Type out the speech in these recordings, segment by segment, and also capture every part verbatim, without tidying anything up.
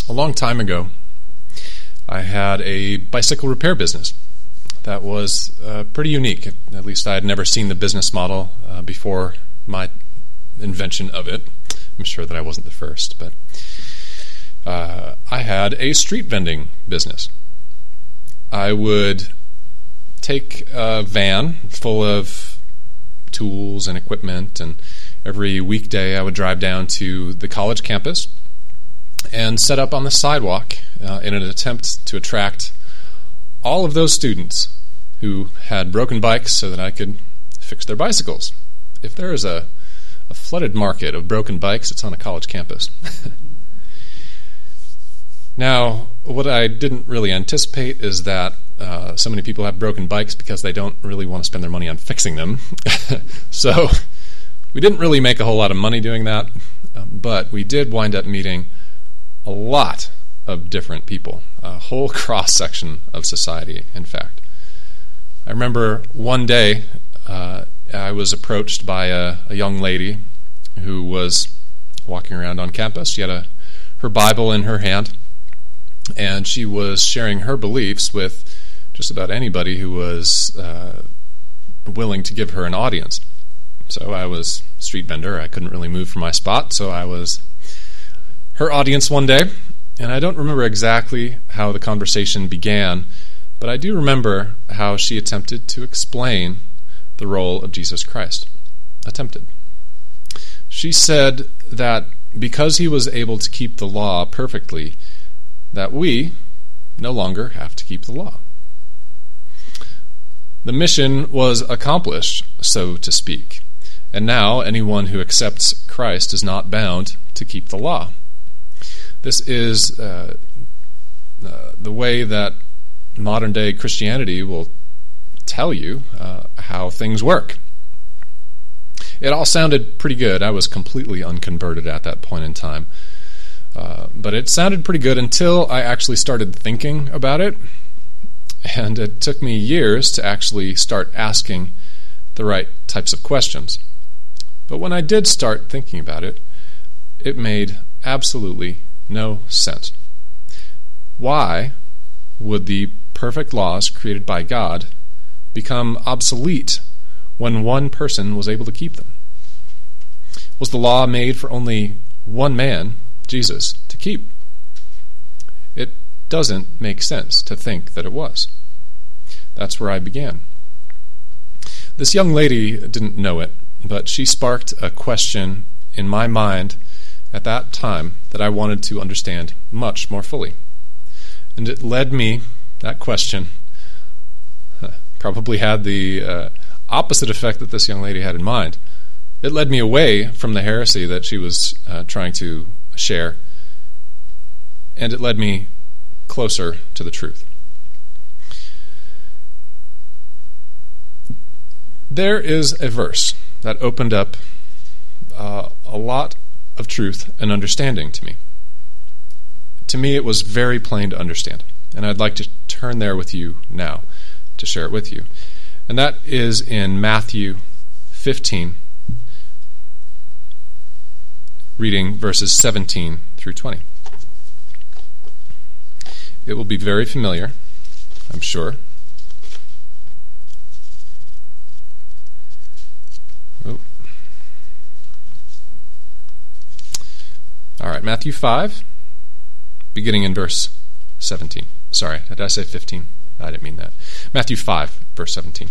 A long time ago, I had a bicycle repair business that was uh, pretty unique. At least I had never seen the business model uh, before my invention of it. I'm sure that I wasn't the first, but uh, I had a street vending business. I would take a van full of tools and equipment, and every weekday I would drive down to the college campus and set up on the sidewalk uh, in an attempt to attract all of those students who had broken bikes so that I could fix their bicycles. If there is a, a flooded market of broken bikes, it's on a college campus. Now, what I didn't really anticipate is that uh, so many people have broken bikes because they don't really want to spend their money on fixing them. So we didn't really make a whole lot of money doing that, um, but we did wind up meeting a lot of different people, a whole cross-section of society, in fact. I remember one day uh, I was approached by a, a young lady who was walking around on campus. She had a, her Bible in her hand, and she was sharing her beliefs with just about anybody who was uh, willing to give her an audience. So I was a street vendor. I couldn't really move from my spot, so I was her audience one day. And I don't remember exactly how the conversation began, but I do remember how she attempted to explain the role of Jesus Christ. Attempted. She said that because he was able to keep the law perfectly, that we no longer have to keep the law. The mission was accomplished, so to speak, and now anyone who accepts Christ is not bound to keep the law. This is uh, uh, the way that modern-day Christianity will tell you uh, how things work. It all sounded pretty good. I was completely unconverted at that point in time. Uh, but it sounded pretty good until I actually started thinking about it, and it took me years to actually start asking the right types of questions. But when I did start thinking about it, it made absolutely no sense. Why would the perfect laws created by God become obsolete when one person was able to keep them? Was the law made for only one man, Jesus, to keep? It doesn't make sense to think that it was. That's where I began. This young lady didn't know it, but she sparked a question in my mind at that time that I wanted to understand much more fully. And it led me, that question probably had the uh, opposite effect that this young lady had in mind. It led me away from the heresy that she was uh, trying to share, and it led me closer to the truth. There is a verse that opened up uh, a lot of truth and understanding to me. To me, it was very plain to understand, and I'd like to turn there with you now to share it with you. And that is in Matthew fifteen, reading verses seventeen through twenty. It will be very familiar, I'm sure. Oh. All right, Matthew five, beginning in verse seventeen. Sorry, did I say fifteen? I didn't mean that. Matthew five, verse seventeen.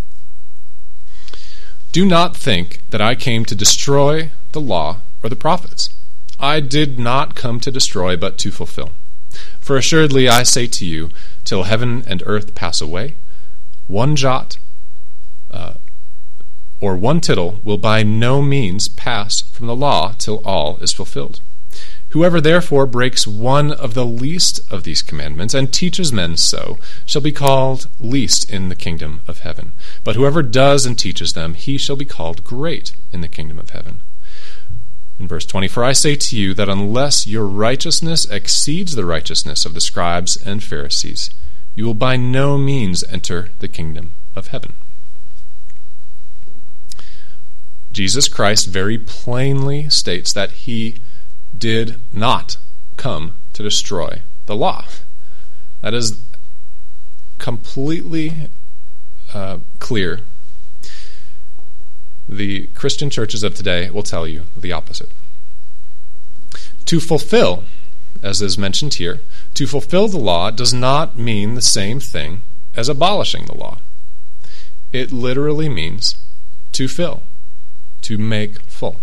Do not think that I came to destroy the law or the prophets. I did not come to destroy, but to fulfill. For assuredly I say to you, till heaven and earth pass away, one jot uh, or one tittle will by no means pass from the law till all is fulfilled. Whoever therefore breaks one of the least of these commandments and teaches men so shall be called least in the kingdom of heaven. But whoever does and teaches them, he shall be called great in the kingdom of heaven. In verse twenty, for I say to you that unless your righteousness exceeds the righteousness of the scribes and Pharisees, you will by no means enter the kingdom of heaven. Jesus Christ very plainly states that he did not come to destroy the law. That is completely uh, clear. The Christian churches of today will tell you the opposite. To fulfill, as is mentioned here, to fulfill the law does not mean the same thing as abolishing the law. It literally means to fill, to make full.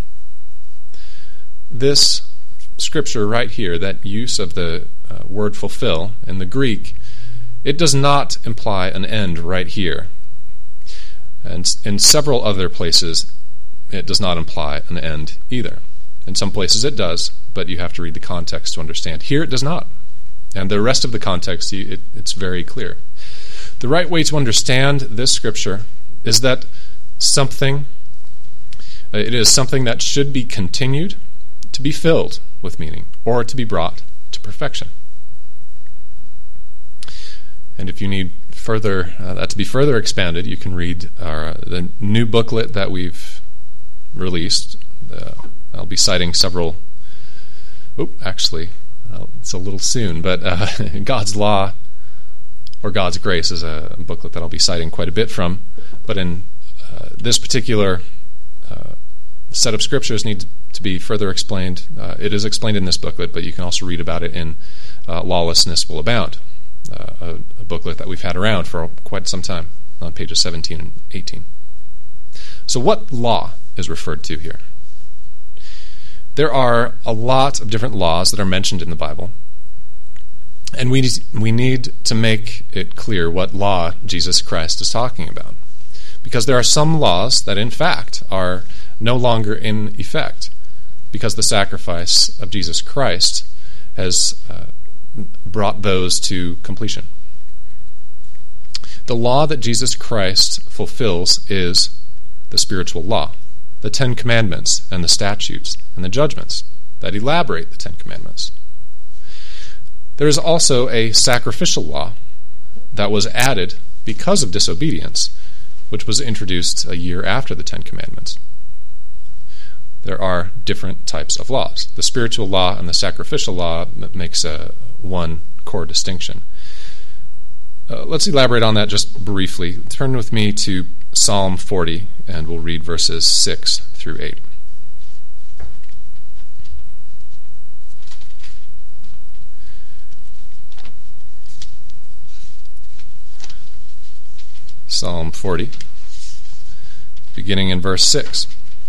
This scripture right here, that use of the uh, word fulfill in the Greek, it does not imply an end right here. And in several other places, it does not imply an end either. In some places it does, but you have to read the context to understand. Here it does not. And the rest of the context, it, it's very clear. The right way to understand this scripture is that something, it is something that should be continued to be filled with meaning, or to be brought to perfection. And if you need further uh, that to be further expanded, you can read our, the new booklet that we've released. Uh, I'll be citing several. Oh, actually, uh, it's a little soon, but uh, God's Law or God's Grace is a booklet that I'll be citing quite a bit from. But in uh, this particular uh, set of scriptures need to be further explained. Uh, it is explained in this booklet, but you can also read about it in uh, Lawlessness Will Abound, uh, a, a booklet that we've had around for quite some time, on pages seventeen and eighteen. So what law is referred to here? There are a lot of different laws that are mentioned in the Bible, and we need, we need to make it clear what law Jesus Christ is talking about. Because there are some laws that, in fact, are no longer in effect, because the sacrifice of Jesus Christ has uh, brought those to completion. The law that Jesus Christ fulfills is the spiritual law, the Ten Commandments and the statutes and the judgments that elaborate the Ten Commandments. There is also a sacrificial law that was added because of disobedience, which was introduced a year after the Ten Commandments. There are different types of laws. The spiritual law and the sacrificial law makes a one core distinction. Uh, let's elaborate on that just briefly. Turn with me to Psalm forty, and we'll read verses six through eight. Psalm forty, beginning in verse six.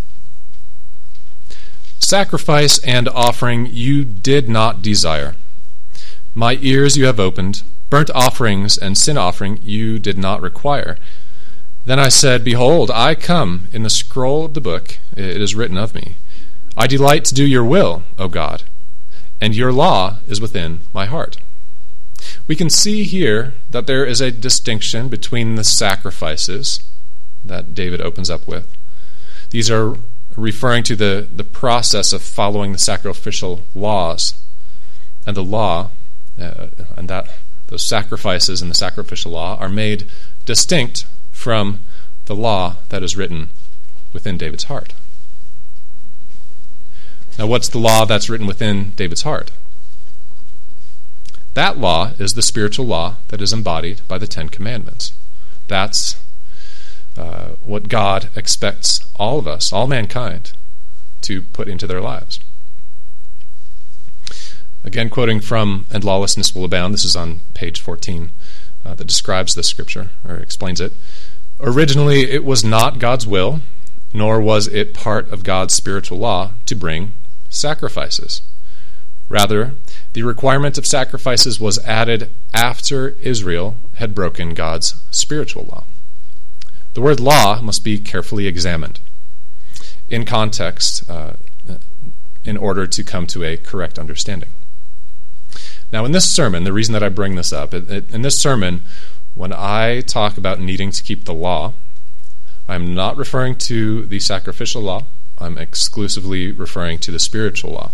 Sacrifice and offering you did not desire. My ears you have opened. Burnt offerings and sin offering you did not require. Then I said, Behold, I come. In the scroll of the book it is written of me. I delight to do your will, O God, and your law is within my heart. We can see here that there is a distinction between the sacrifices that David opens up with. These are referring to the, the process of following the sacrificial laws, and the law, uh, and that those sacrifices in the sacrificial law are made distinct from the law that is written within David's heart. Now, what's the law that's written within David's heart? That law is the spiritual law that is embodied by the Ten Commandments. That's uh, what God expects all of us, all mankind, to put into their lives. Again, quoting from And Lawlessness Will Abound, this is on page fourteen, uh, that describes this scripture, or explains it. Originally, it was not God's will, nor was it part of God's spiritual law to bring sacrifices. Rather, the requirement of sacrifices was added after Israel had broken God's spiritual law. The word law must be carefully examined in context uh, in order to come to a correct understanding. Now, in this sermon, the reason that I bring this up, in this sermon, when I talk about needing to keep the law, I'm not referring to the sacrificial law. I'm exclusively referring to the spiritual law.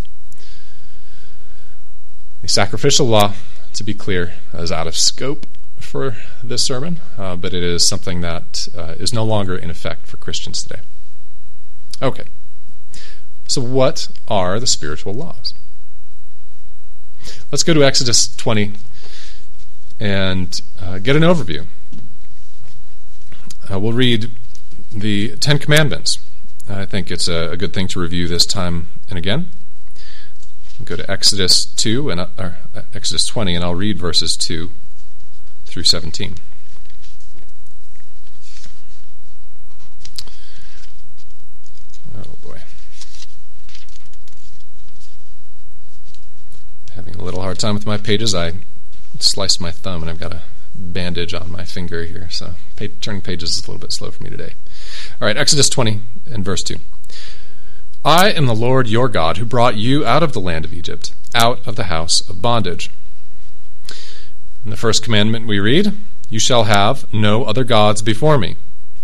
The sacrificial law, to be clear, is out of scope for this sermon, uh, but it is something that uh, is no longer in effect for Christians today. Okay, so what are the spiritual laws? let's go to Exodus twenty and uh, get an overview. Uh, we'll read the Ten Commandments. I think it's a, a good thing to review this time and again. We'll go to Exodus two and uh, or Exodus twenty, and I'll read verses two through seventeen. Oh boy. Having a little hard time with my pages. I sliced my thumb and I've got a bandage on my finger here, so pa- turning pages is a little bit slow for me today. All right, Exodus twenty and verse two. I am the Lord your God who brought you out of the land of Egypt, out of the house of bondage. In the first commandment we read, you shall have no other gods before me.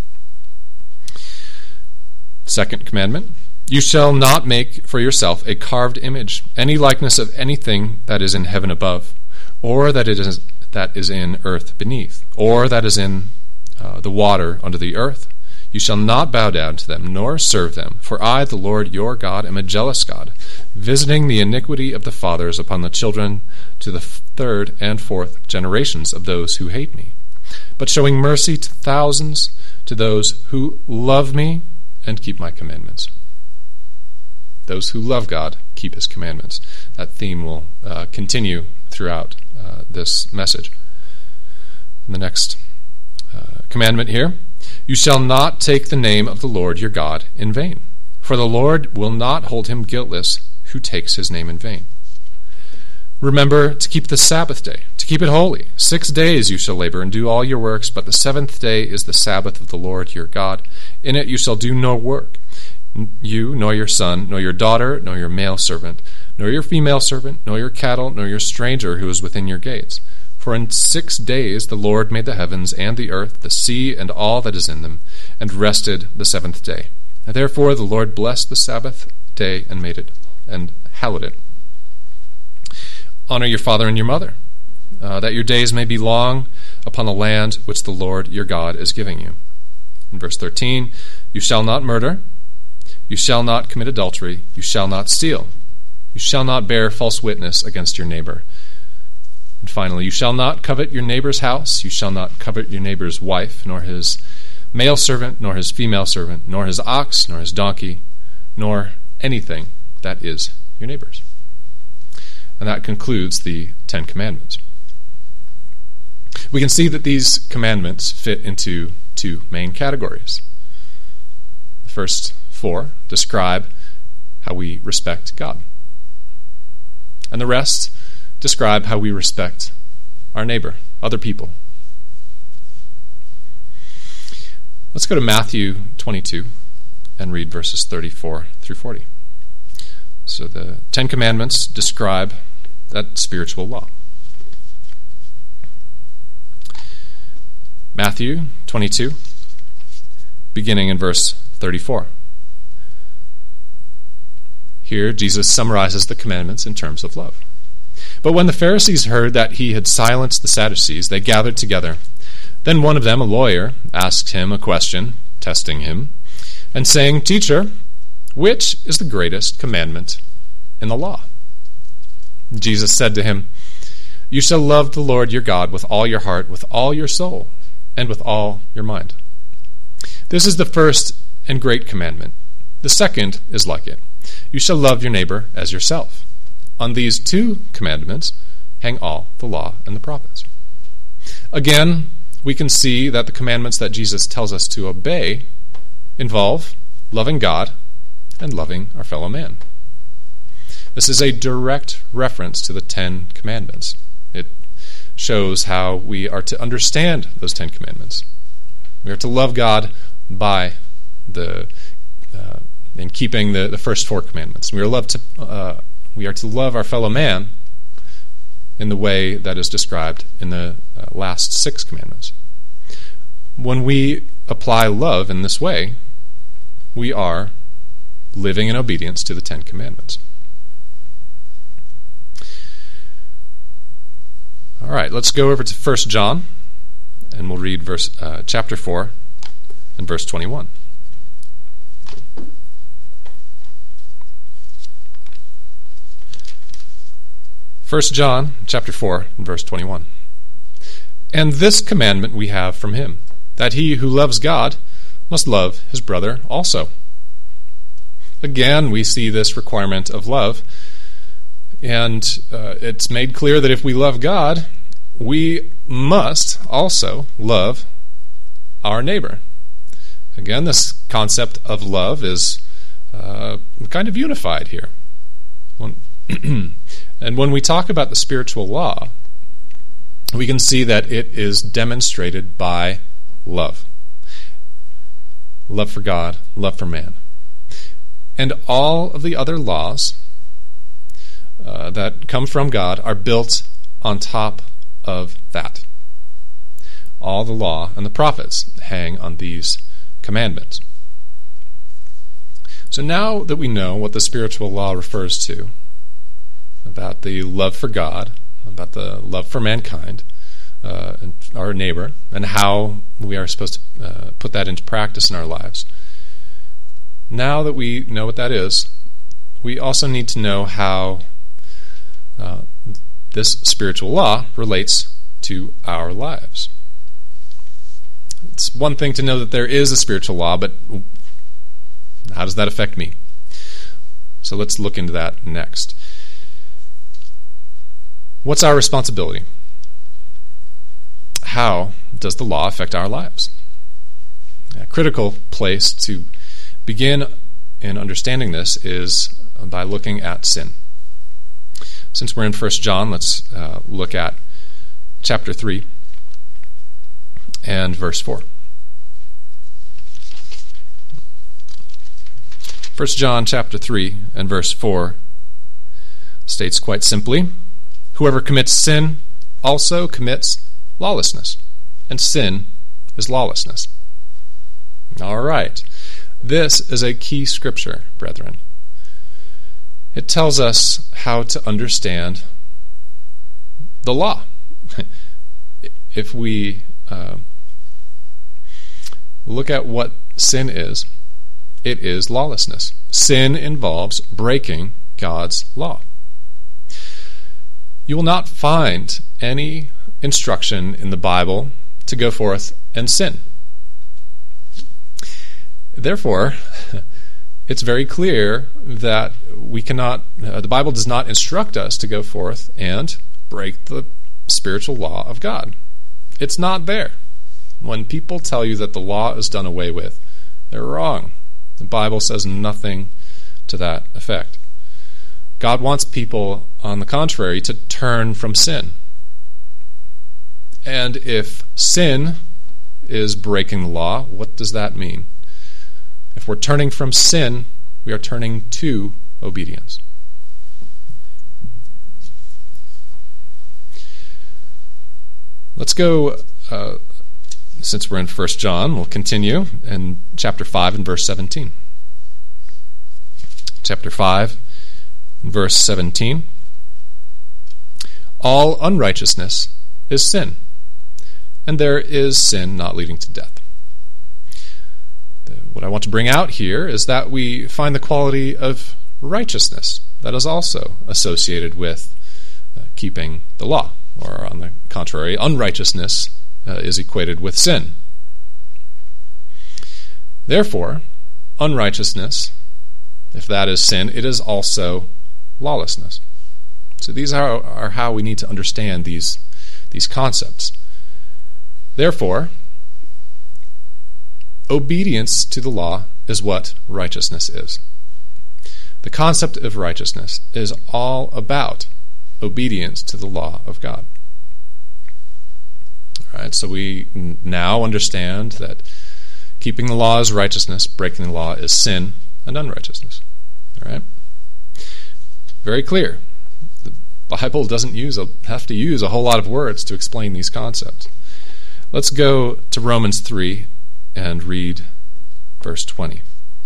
Second commandment, you shall not make for yourself a carved image, any likeness of anything that is in heaven above, or that it is that is in earth beneath, or that is in uh, the water under the earth. You shall not bow down to them, nor serve them, for I, the Lord your God, am a jealous God, visiting the iniquity of the fathers upon the children to the third and fourth generations of those who hate me, but showing mercy to thousands to those who love me and keep my commandments. Those who love God keep his commandments. That theme will uh, continue throughout uh, this message. In the next uh, commandment here, you shall not take the name of the Lord your God in vain, for the Lord will not hold him guiltless who takes his name in vain. Remember to keep the Sabbath day, to keep it holy. Six days you shall labor and do all your works, but the seventh day is the Sabbath of the Lord your God. In it you shall do no work, you, nor your son, nor your daughter, nor your male servant, nor your female servant, nor your cattle, nor your stranger who is within your gates. For in six days the Lord made the heavens and the earth, the sea, and all that is in them, and rested the seventh day. And therefore the Lord blessed the Sabbath day and made it, and hallowed it. Honor your father and your mother, uh, that your days may be long upon the land which the Lord your God is giving you. In verse thirteen, you shall not murder, you shall not commit adultery, you shall not steal, you shall not bear false witness against your neighbor. And finally, you shall not covet your neighbor's house, you shall not covet your neighbor's wife, nor his male servant, nor his female servant, nor his ox, nor his donkey, nor anything that is your neighbor's. And that concludes the Ten Commandments. We can see that these commandments fit into two main categories. The first four describe how we respect God, and the rest describe how we respect our neighbor, other people. Let's go to Matthew twenty-two and read verses thirty-four through forty. So the Ten Commandments describe that spiritual law. Matthew twenty-two, beginning in verse thirty-four. Here Jesus summarizes the commandments in terms of love. But when the Pharisees heard that he had silenced the Sadducees, they gathered together. Then one of them, a lawyer, asked him a question, testing him, and saying, Teacher, which is the greatest commandment in the law? Jesus said to him, You shall love the Lord your God with all your heart, with all your soul, and with all your mind. This is the first and great commandment. The second is like it. You shall love your neighbor as yourself. On these two commandments hang all the law and the prophets. Again, we can see that the commandments that Jesus tells us to obey involve loving God and loving our fellow man. This is a direct reference to the Ten Commandments. It shows how we are to understand those Ten Commandments. We are to love God by the uh, in keeping the, the first four commandments. We are loved to uh, we are to love our fellow man in the way that is described in the uh, last six commandments. When we apply love in this way, we are living in obedience to the Ten Commandments. All right, let's go over to First John, and we'll read verse uh, chapter four and verse twenty-one. First John chapter four, verse twenty-one. And this commandment we have from him, that he who loves God must love his brother also. Again, we see this requirement of love, and uh, it's made clear that if we love God, we must also love our neighbor. Again, this concept of love is uh, kind of unified here. When and when we talk about the spiritual law, we can see that it is demonstrated by love. Love for God, love for man. And all of the other laws uh, that come from God are built on top of that. All the law and the prophets hang on these commandments. So now that we know what the spiritual law refers to, about the love for God, about the love for mankind, uh, and our neighbor, and how we are supposed to uh, put that into practice in our lives, now that we know what that is, we also need to know how uh, this spiritual law relates to our lives. It's one thing to know that there is a spiritual law, but how does that affect me? So let's look into that next. What's our responsibility? How does the law affect our lives? A critical place to begin in understanding this is by looking at sin. Since we're in First John, let's uh, look at chapter three and verse four. First John chapter three and verse four states quite simply, whoever commits sin also commits lawlessness, and sin is lawlessness. All right. This is a key scripture, brethren. It tells us how to understand the law. If we uh, look at what sin is, it is lawlessness. Sin involves breaking God's law. You will not find any instruction in the Bible to go forth and sin. Therefore, it's very clear that we cannot, uh, the Bible does not instruct us to go forth and break the spiritual law of God. It's not there. When people tell you that the law is done away with, they're wrong. The Bible says nothing to that effect. God wants people, on the contrary, to turn from sin. And if sin is breaking the law, what does that mean? If we're turning from sin, we are turning to obedience. Let's go, uh, since we're in First John, we'll continue in chapter five and verse seventeen. Chapter five and verse seventeen. All unrighteousness is sin, and there is sin not leading to death. What I want to bring out here is that we find the quality of righteousness that is also associated with uh, keeping the law, or on the contrary, unrighteousness uh, is equated with sin. Therefore, unrighteousness, if that is sin, it is also lawlessness. So these are, are how we need to understand these, these concepts. Therefore, obedience to the law is what righteousness is. The concept of righteousness is all about obedience to the law of God. All right, so we now understand that keeping the law is righteousness, breaking the law is sin and unrighteousness. All right? Very clear. The Bible doesn't use a, have to use a whole lot of words to explain these concepts. Let's go to Romans three and read verse twenty.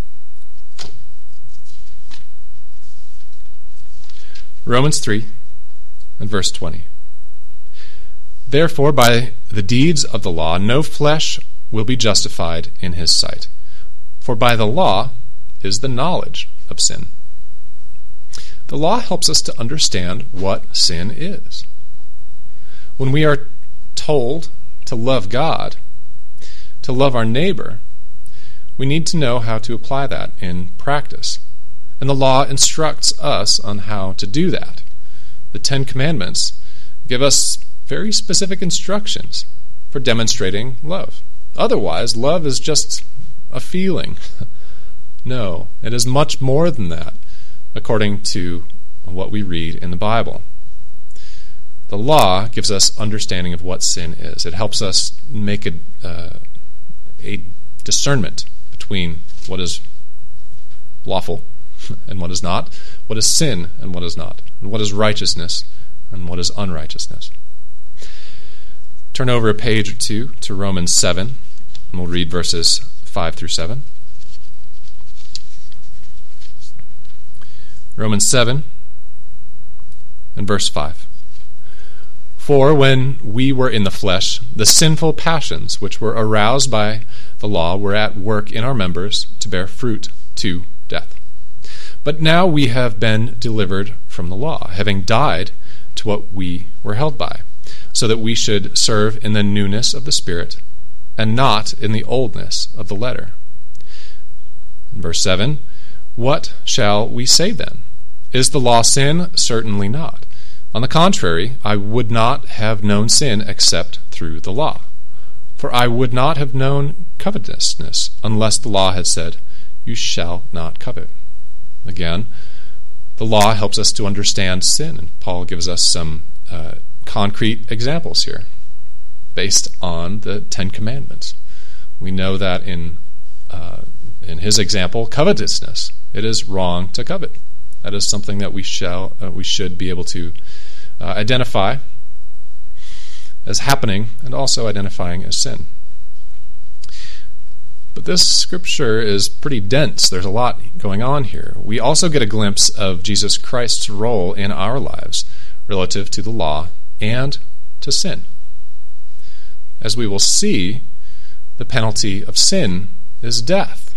Romans three and verse twenty. Therefore, by the deeds of the law, no flesh will be justified in his sight. For by the law is the knowledge of sin. The law helps us to understand what sin is. When we are told to love God, to love our neighbor, we need to know how to apply that in practice. And the law instructs us on how to do that. The Ten Commandments give us very specific instructions for demonstrating love. Otherwise, love is just a feeling. No, it is much more than that, according to what we read in the Bible. The law gives us understanding of what sin is. It helps us make a, uh, a discernment between what is lawful and what is not, what is sin and what is not, and what is righteousness and what is unrighteousness. Turn over a page or two to Romans seven, and we'll read verses five through seven. Romans seven and verse five. For when we were in the flesh, the sinful passions which were aroused by the law were at work in our members to bear fruit to death. But now we have been delivered from the law, having died to what we were held by, so that we should serve in the newness of the Spirit, and not in the oldness of the letter. Verse seven, what shall we say then? Is the law sin? Certainly not. On the contrary, I would not have known sin except through the law. For I would not have known covetousness unless the law had said, you shall not covet. Again, the law helps us to understand sin, and Paul gives us some uh, concrete examples here based on the Ten Commandments. We know that in uh, in his example, covetousness. It is wrong to covet. That is something that we shall uh, we should be able to uh, identify as happening and also identifying as sin. But this scripture is pretty dense. There's a lot going on here. We also get a glimpse of Jesus Christ's role in our lives relative to the law and to sin. As we will see, the penalty of sin is death.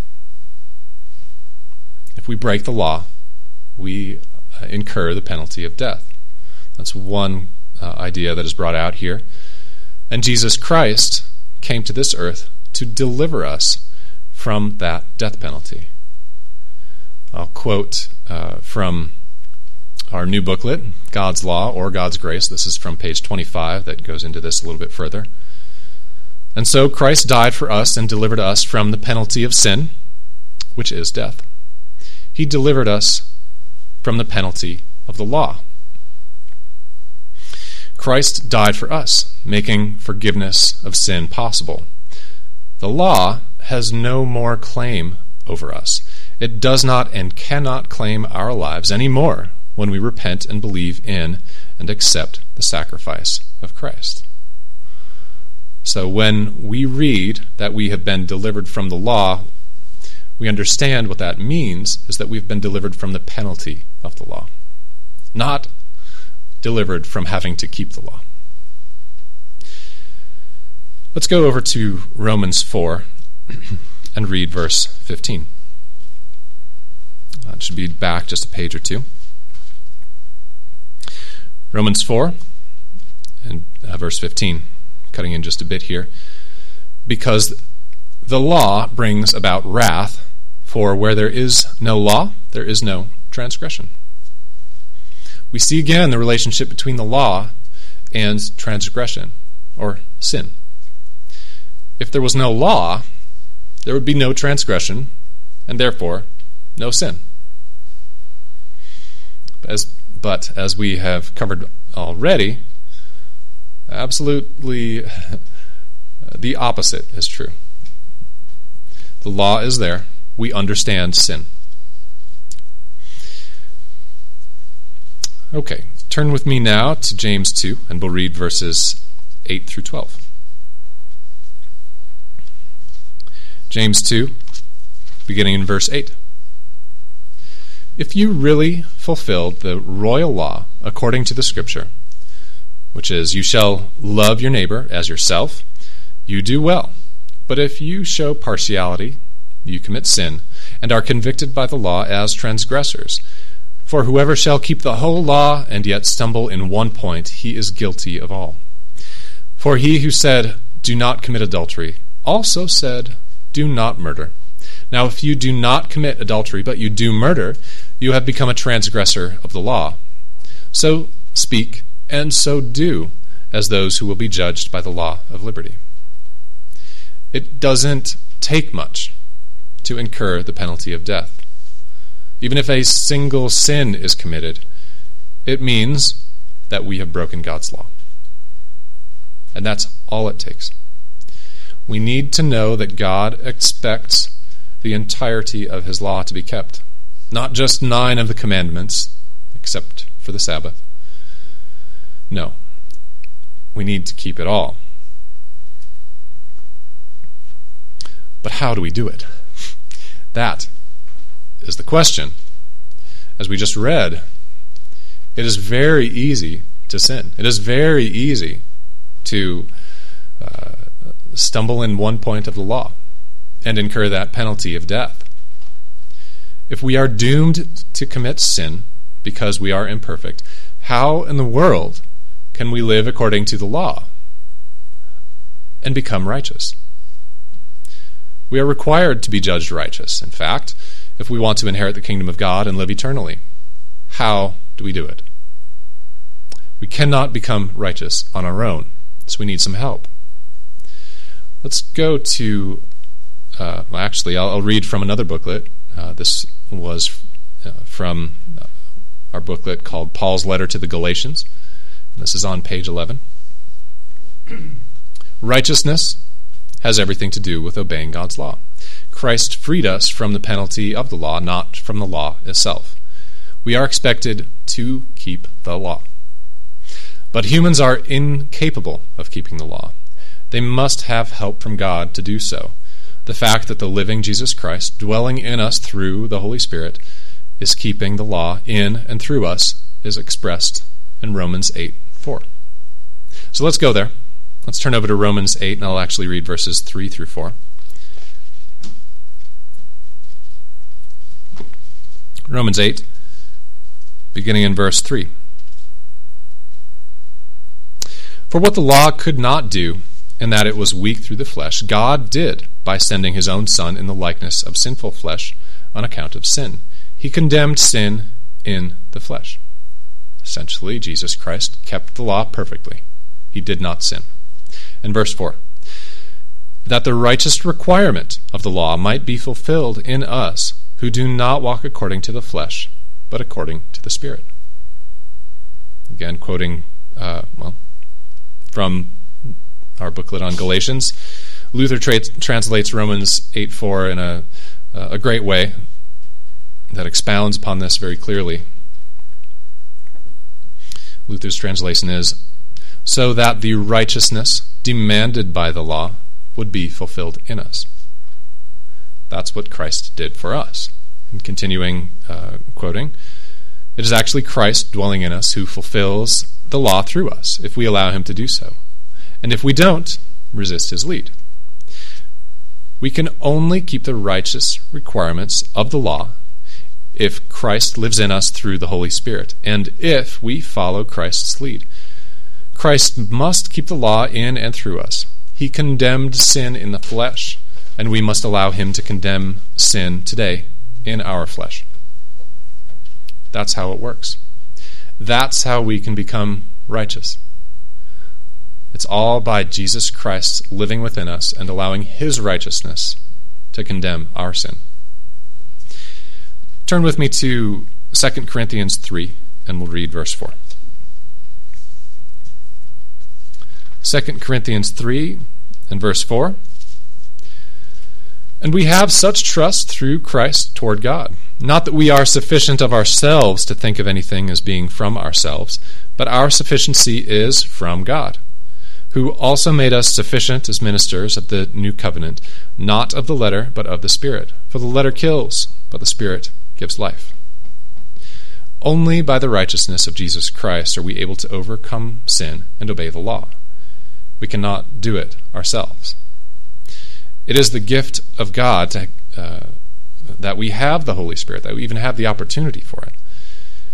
If we break the law, we uh, incur the penalty of death. That's one uh, idea that is brought out here. And Jesus Christ came to this earth to deliver us from that death penalty. I'll quote uh, from our new booklet, God's Law or God's Grace. This is from page twenty-five that goes into this a little bit further. And so Christ died for us and delivered us from the penalty of sin, which is death. He delivered us from the penalty of the law. Christ died for us, making forgiveness of sin possible. The law has no more claim over us. It does not and cannot claim our lives anymore when we repent and believe in and accept the sacrifice of Christ. So when we read that we have been delivered from the law, we understand what that means is that we've been delivered from the penalty of the law, not delivered from having to keep the law. Let's go over to Romans four and read verse fifteen. That should be back just a page or two. Romans four and uh, verse fifteen, cutting in just a bit here. Because the law brings about wrath, for where there is no law, there is no transgression. We see again the relationship between the law and transgression, or sin. If there was no law, there would be no transgression, and therefore no sin. As, but as we have covered already, absolutely the opposite is true. The law is there. We understand sin. Okay, turn with me now to James two, and we'll read verses eight through twelve. James two, beginning in verse eight. If you really fulfilled the royal law according to the Scripture, which is, you shall love your neighbor as yourself, you do well. But if you show partiality, you commit sin, and are convicted by the law as transgressors. For whoever shall keep the whole law and yet stumble in one point, he is guilty of all. For he who said, 'Do not commit adultery,' also said, 'Do not murder.' Now if you do not commit adultery, but you do murder, you have become a transgressor of the law. So speak, and so do, as those who will be judged by the law of liberty." It doesn't take much to incur the penalty of death. Even if a single sin is committed, it means that we have broken God's law. And that's all it takes. We need to know that God expects the entirety of his law to be kept, not just nine of the commandments, except for the Sabbath. No, we need to keep it all. But how do we do it? That is the question. As we just read, it is very easy to sin. It is very easy to uh, stumble in one point of the law and incur that penalty of death. If we are doomed to commit sin because we are imperfect, how in the world can we live according to the law and become righteous? We are required to be judged righteous, in fact, if we want to inherit the kingdom of God and live eternally. How do we do it? We cannot become righteous on our own, so we need some help. Let's go to, uh, well, actually, I'll, I'll read from another booklet. Uh, this was uh, from uh, our booklet called Paul's Letter to the Galatians. This is on page eleven. Righteousness has everything to do with obeying God's law. Christ freed us from the penalty of the law, not from the law itself. We are expected to keep the law. But humans are incapable of keeping the law. They must have help from God to do so. The fact that the living Jesus Christ, dwelling in us through the Holy Spirit, is keeping the law in and through us is expressed in Romans eight four. So let's go there. Let's turn over to Romans eight, and I'll actually read verses three through four. Romans eight, beginning in verse three. For what the law could not do, in that it was weak through the flesh, God did by sending his own Son in the likeness of sinful flesh on account of sin. He condemned sin in the flesh. Essentially, Jesus Christ kept the law perfectly. He did not sin. In verse four, that the righteous requirement of the law might be fulfilled in us who do not walk according to the flesh, but according to the Spirit. Again, quoting, uh, well, from our booklet on Galatians, Luther tra- translates Romans eight four in a, uh, a great way that expounds upon this very clearly. Luther's translation is, so that the righteousness demanded by the law would be fulfilled in us. That's what Christ did for us. And continuing uh, quoting, it is actually Christ dwelling in us who fulfills the law through us, if we allow him to do so. And if we don't, resist his lead. We can only keep the righteous requirements of the law if Christ lives in us through the Holy Spirit, and if we follow Christ's lead. Christ must keep the law in and through us. He condemned sin in the flesh, and we must allow him to condemn sin today in our flesh. That's how it works. That's how we can become righteous. It's all by Jesus Christ living within us and allowing his righteousness to condemn our sin. Turn with me to Second Corinthians three, and we'll read verse four. Second Corinthians three and verse four. And we have such trust through Christ toward God. Not that we are sufficient of ourselves to think of anything as being from ourselves, but our sufficiency is from God, who also made us sufficient as ministers of the new covenant, not of the letter, but of the Spirit. For the letter kills, but the Spirit gives life. Only by the righteousness of Jesus Christ are we able to overcome sin and obey the law. We cannot do it ourselves. It is the gift of God to, uh, that we have the Holy Spirit, that we even have the opportunity for it.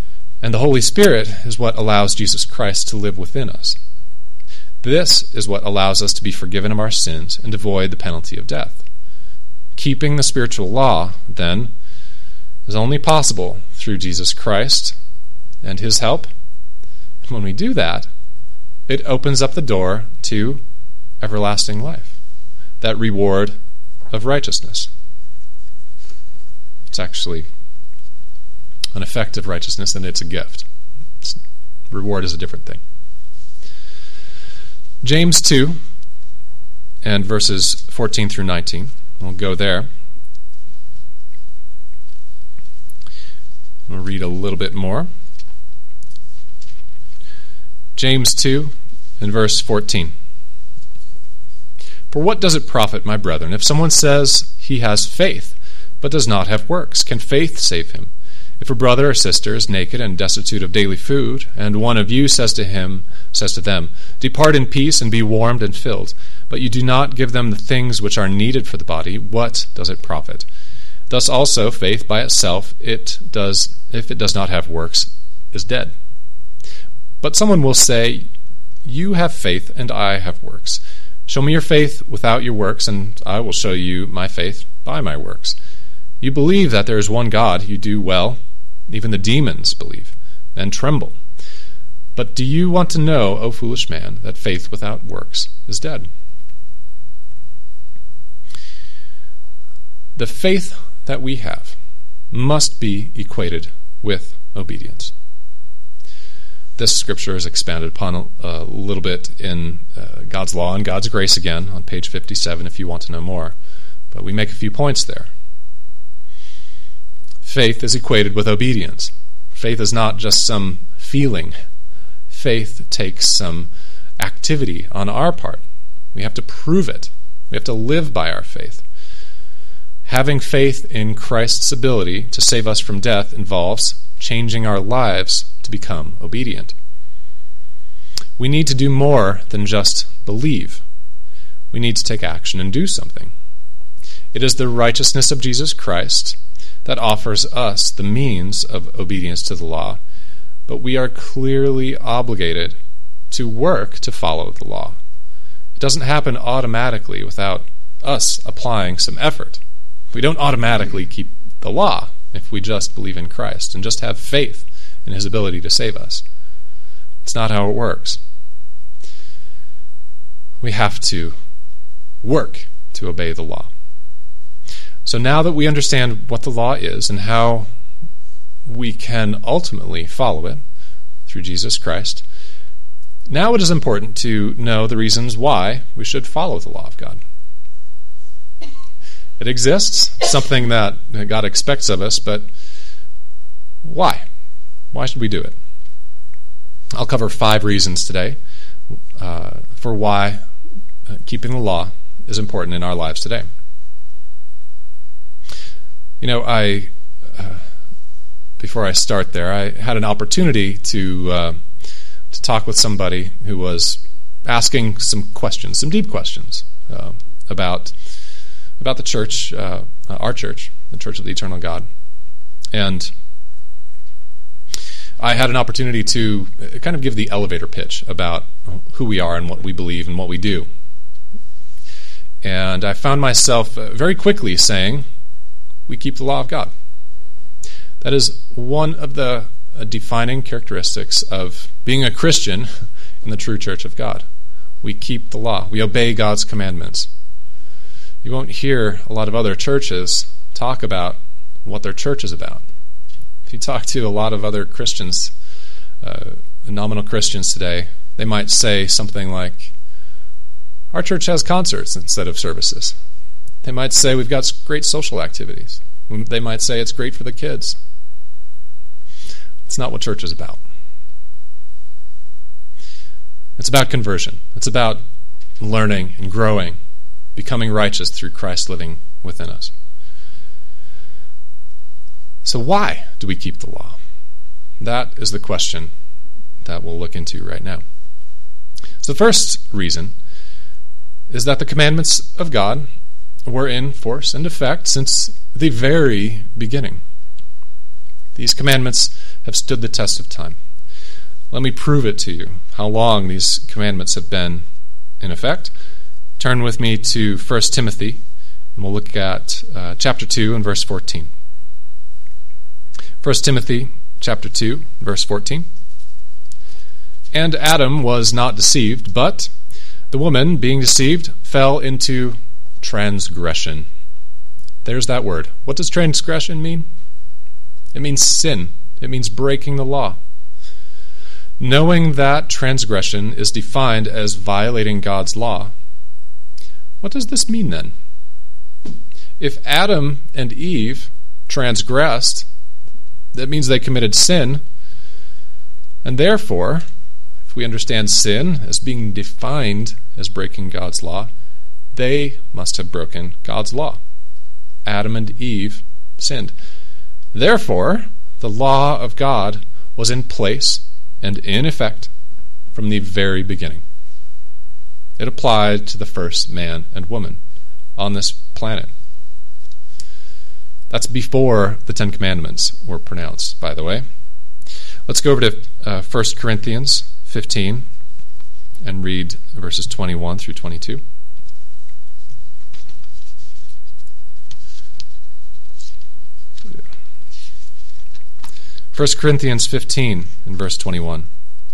And the Holy Spirit is what allows Jesus Christ to live within us. This is what allows us to be forgiven of our sins and avoid the penalty of death. Keeping the spiritual law, then, is only possible through Jesus Christ and his help. And when we do that, it opens up the door to everlasting life, that reward of righteousness. It's actually an effect of righteousness, and it's a gift. It's, reward is a different thing. James two and verses fourteen through nineteen. We'll go there. We'll read a little bit more. James two and verse fourteen. For what does it profit, my brethren, if someone says he has faith, but does not have works? Can faith save him? If a brother or sister is naked and destitute of daily food, and one of you says to him, says to them, depart in peace and be warmed and filled, but you do not give them the things which are needed for the body, what does it profit? Thus also faith by itself, it does, if it does not have works, is dead. But someone will say, you have faith and I have works. Show me your faith without your works, and I will show you my faith by my works. You believe that there is one God, you do well. Even the demons believe and tremble. But do you want to know, O foolish man, that faith without works is dead? The faith that we have must be equated with obedience. This scripture is expanded upon a, a little bit in uh, God's Law and God's Grace again on page fifty-seven if you want to know more. But we make a few points there. Faith is equated with obedience. Faith is not just some feeling. Faith takes some activity on our part. We have to prove it. We have to live by our faith. Having faith in Christ's ability to save us from death involves changing our lives to become obedient. We need to do more than just believe. We need to take action and do something. It is the righteousness of Jesus Christ that offers us the means of obedience to the law, but we are clearly obligated to work to follow the law. It doesn't happen automatically without us applying some effort. We don't automatically keep the law if we just believe in Christ and just have faith in his ability to save us. It's not how it works. We have to work to obey the law. So now that we understand what the law is and how we can ultimately follow it through Jesus Christ, now it is important to know the reasons why we should follow the law of God. It exists, something that God expects of us, but why? Why should we do it? I'll cover five reasons today uh, for why uh, keeping the law is important in our lives today. You know, I uh, before I start there, I had an opportunity to uh, to talk with somebody who was asking some questions, some deep questions uh, about about the church, uh, our church, the Church of the Eternal God, and I had an opportunity to kind of give the elevator pitch about who we are and what we believe and what we do. And I found myself very quickly saying, we keep the law of God. That is one of the defining characteristics of being a Christian in the true Church of God. We keep the law. We obey God's commandments. You won't hear a lot of other churches talk about what their church is about. If you talk to a lot of other Christians, uh, nominal Christians today, they might say something like, our church has concerts instead of services. They might say we've got great social activities. They might say it's great for the kids. It's not what church is about. It's about conversion. It's about learning and growing, becoming righteous through Christ living within us. So why do we keep the law? That is the question that we'll look into right now. So the first reason is that the commandments of God were in force and effect since the very beginning. These commandments have stood the test of time. Let me prove it to you, how long these commandments have been in effect. Turn with me to First Timothy, and we'll look at uh, chapter two and verse fourteen. First Timothy chapter two, verse fourteen. And Adam was not deceived, but the woman, being deceived, fell into transgression. There's that word. What does transgression mean? It means sin. It means breaking the law. Knowing that transgression is defined as violating God's law, what does this mean then? If Adam and Eve transgressed, that means they committed sin, and therefore, if we understand sin as being defined as breaking God's law, they must have broken God's law. Adam and Eve sinned. Therefore, the law of God was in place and in effect from the very beginning. It applied to the first man and woman on this planet. That's before the Ten Commandments were pronounced, by the way. Let's go over to uh, First Corinthians fifteen and read verses twenty-one through twenty-two. First Corinthians fifteen and verse twenty-one.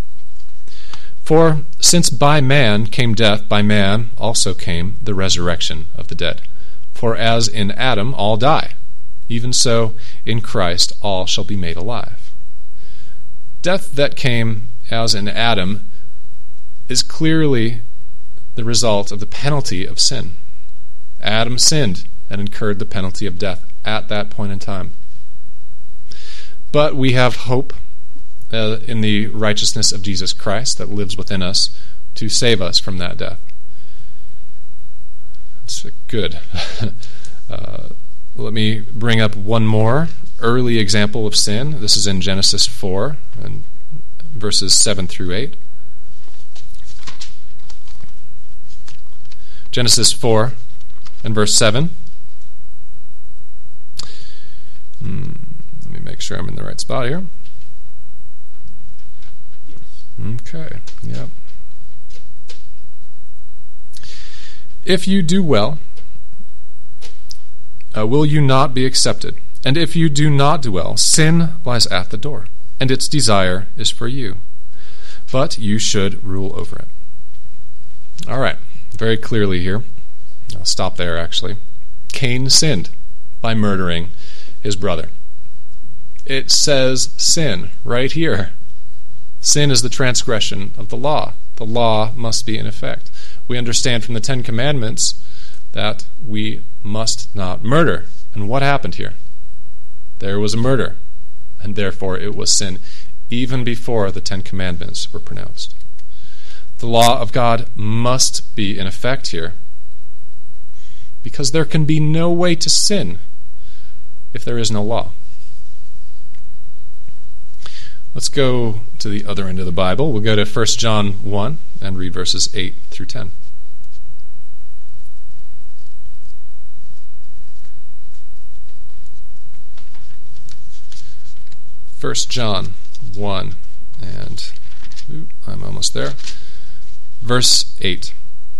For since by man came death, by man also came the resurrection of the dead. For as in Adam all die, even so in Christ all shall be made alive. Death that came as in Adam is clearly the result of the penalty of sin. Adam sinned and incurred the penalty of death at that point in time. But we have hope uh, in the righteousness of Jesus Christ that lives within us to save us from that death. That's good. uh, let me bring up one more early example of sin. This is in Genesis four, and verses seven through eight. Genesis four and verse seven. Hmm. Let me make sure I'm in the right spot here. Yes. Okay, yep. If you do well, uh, will you not be accepted? And if you do not do well, sin lies at the door, and its desire is for you. But you should rule over it. All right, very clearly here. I'll stop there, actually. Cain sinned by murdering his brother. It says sin right here. Sin is the transgression of the law. The law must be in effect. We understand from the Ten Commandments that we must not murder. And what happened here? There was a murder, and therefore it was sin, even before the Ten Commandments were pronounced. The law of God must be in effect here, because there can be no way to sin if there is no law. Let's go to the other end of the Bible. We'll go to First John one and read verses eight through ten. First John one, and ooh, I'm almost there. Verse eight.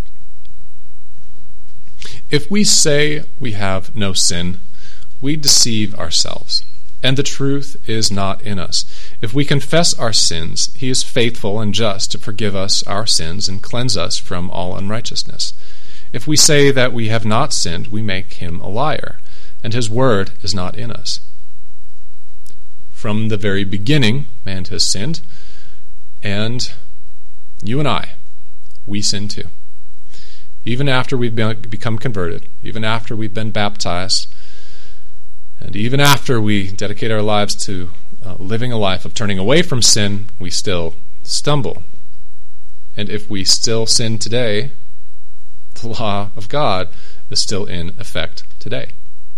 If we say we have no sin, we deceive ourselves, and the truth is not in us. If we confess our sins, he is faithful and just to forgive us our sins and cleanse us from all unrighteousness. If we say that we have not sinned, we make him a liar, and his word is not in us. From the very beginning, man has sinned, and you and I, we sin too. Even after we've been, become converted, even after we've been baptized, and even after we dedicate our lives to uh, living a life of turning away from sin, we still stumble. And if we still sin today, the law of God is still in effect today.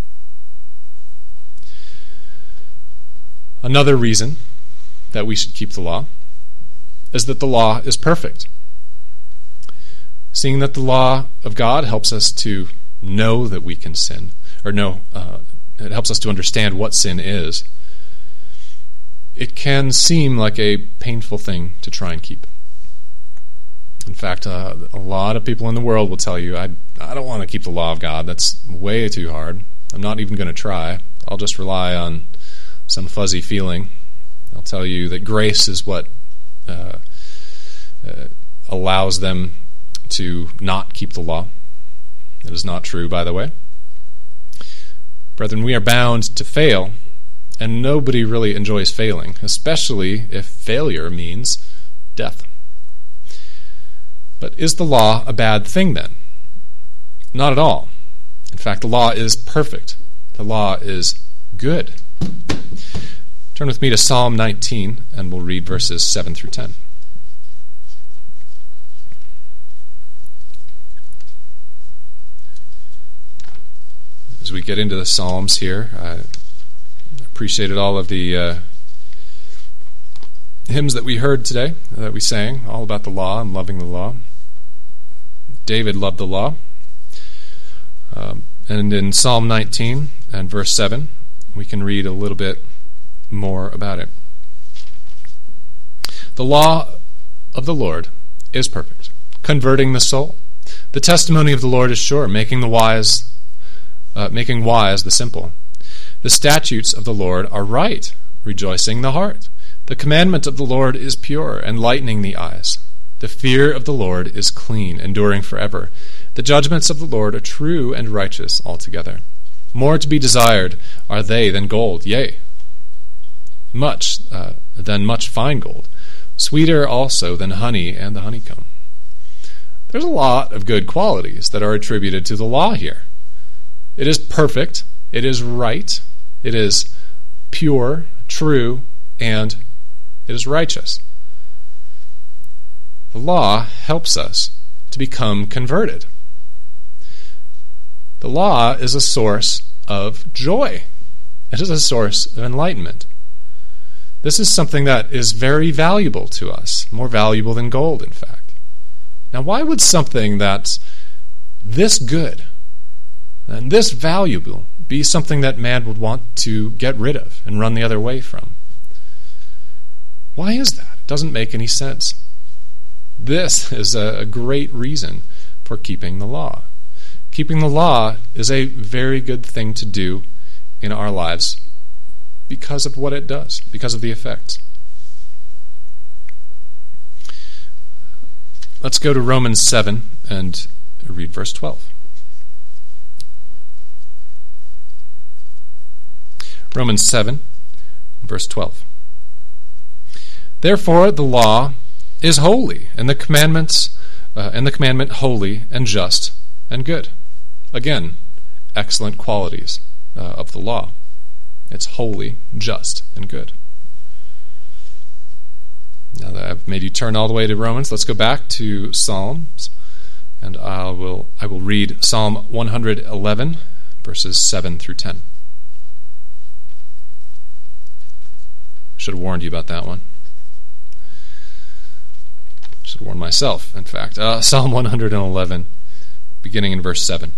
Another reason that we should keep the law is that the law is perfect. Seeing that the law of God helps us to know that we can sin, or know, uh, it helps us to understand what sin is. it can seem like a painful thing to try and keep. In fact, uh, a lot of people in the world will tell you, I, I don't want to keep the law of God. That's way too hard. I'm not even going to try. I'll just rely on some fuzzy feeling. I'll tell you that grace is what uh, uh, allows them to not keep the law. It is not true, by the way. Brethren, we are bound to fail, and nobody really enjoys failing, especially if failure means death. But is the law a bad thing then? Not at all. In fact, the law is perfect. The law is good. Turn with me to Psalm nineteen, and we'll read verses seven through ten. As we get into the Psalms here, I appreciated all of the uh, hymns that we heard today, that we sang, all about the law and loving the law. David loved the law. Um, and in Psalm nineteen and verse seven, we can read a little bit more about it. The law of the Lord is perfect, converting the soul. The testimony of the Lord is sure, making the wise, uh, making wise the simple. The statutes of the Lord are right, rejoicing the heart. The commandment of the Lord is pure, enlightening the eyes. The fear of the Lord is clean, enduring forever. The judgments of the Lord are true and righteous altogether. More to be desired are they than gold, yea, much uh, than much fine gold, sweeter also than honey and the honeycomb. There's a lot of good qualities that are attributed to the law here. It is perfect, it is right, it is pure, true, and it is righteous. The law helps us to become converted. The law is a source of joy. It is a source of enlightenment. This is something that is very valuable to us, more valuable than gold, in fact. Now, why would something that's this good and this valuable be something that man would want to get rid of and run the other way from? Why is that? It doesn't make any sense. This is a great reason for keeping the law. Keeping the law is a very good thing to do in our lives because of what it does, because of the effects. Let's go to Romans seven and read verse twelve. Romans seven, verse twelve. Therefore the law is holy, and the commandments uh, and the commandment holy and just and good. Again, excellent qualities uh, of the law. It's holy, just, and good. Now that I've made you turn all the way to Romans, let's go back to Psalms, and I will I will read Psalm one hundred eleven, verses seven through ten. Should have warned you about that one. Should warn myself, in fact. Uh, Psalm one hundred eleven, beginning in verse seven.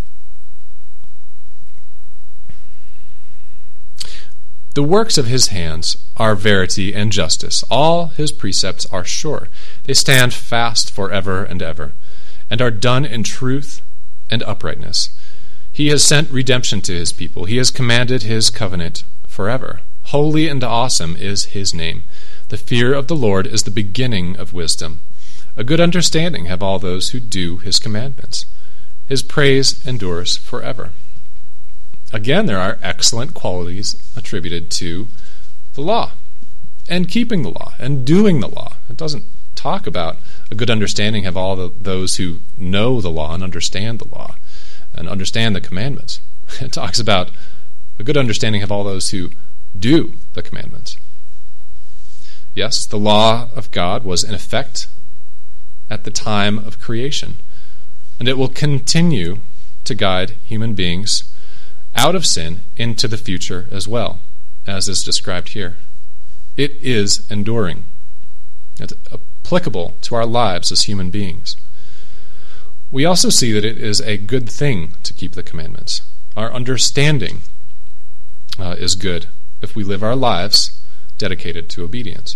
The works of his hands are verity and justice. All his precepts are sure. They stand fast forever and ever, and are done in truth and uprightness. He has sent redemption to his people. He has commanded his covenant forever. Holy and awesome is his name. The fear of the Lord is the beginning of wisdom. A good understanding have all those who do his commandments. His praise endures forever. Again, there are excellent qualities attributed to the law, and keeping the law, and doing the law. It doesn't talk about a good understanding have all the, those who know the law and understand the law, and understand the commandments. It talks about a good understanding have all those who do the commandments. Yes, the law of God was in effect at the time of creation, and it will continue to guide human beings out of sin into the future as well, as is described here. It is enduring. It's applicable to our lives as human beings. We also see that it is a good thing to keep the commandments. Our understanding uh, is good if we live our lives dedicated to obedience.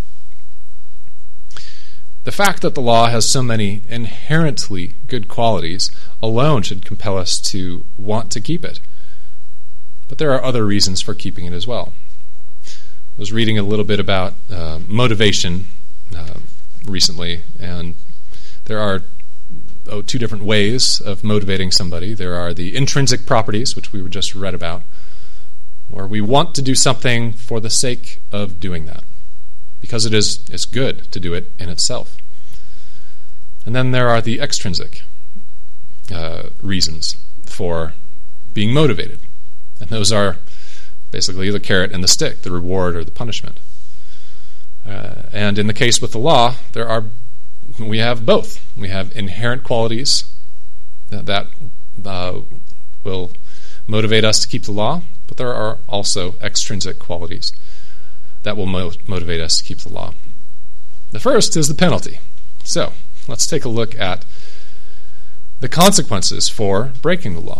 The fact that the law has so many inherently good qualities alone should compel us to want to keep it. But there are other reasons for keeping it as well. I was reading a little bit about uh, motivation uh, recently, and there are oh, two different ways of motivating somebody. There are the intrinsic properties, which we were just read about, where we want to do something for the sake of doing that, because it is it's good to do it in itself. And then there are the extrinsic uh, reasons for being motivated, and those are basically the carrot and the stick, the reward or the punishment. Uh, and in the case with the law, there are we have both. We have inherent qualities that, that uh, will motivate us to keep the law, but there are also extrinsic qualities that will mo- motivate us to keep the law. The first is the penalty. So, let's take a look at the consequences for breaking the law.